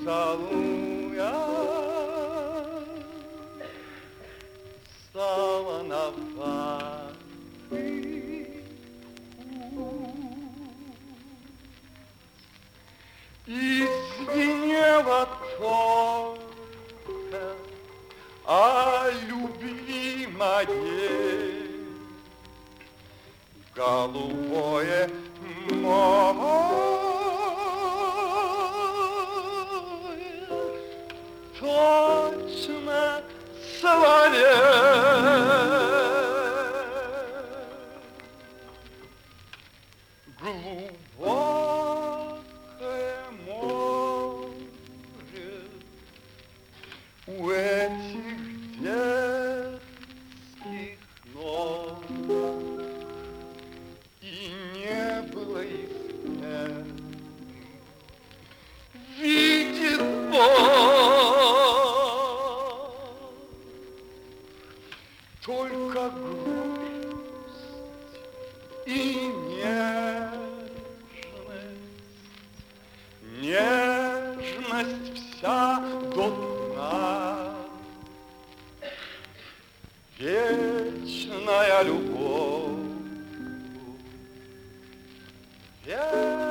целуя, стала на ваты и звенела только о любви моей. Голубое море, точно соловей. Глубокое море у этих детских ног. И не было измен. Видит Бог только грусть и нежность вся до дна, вечная любовь. Yeah.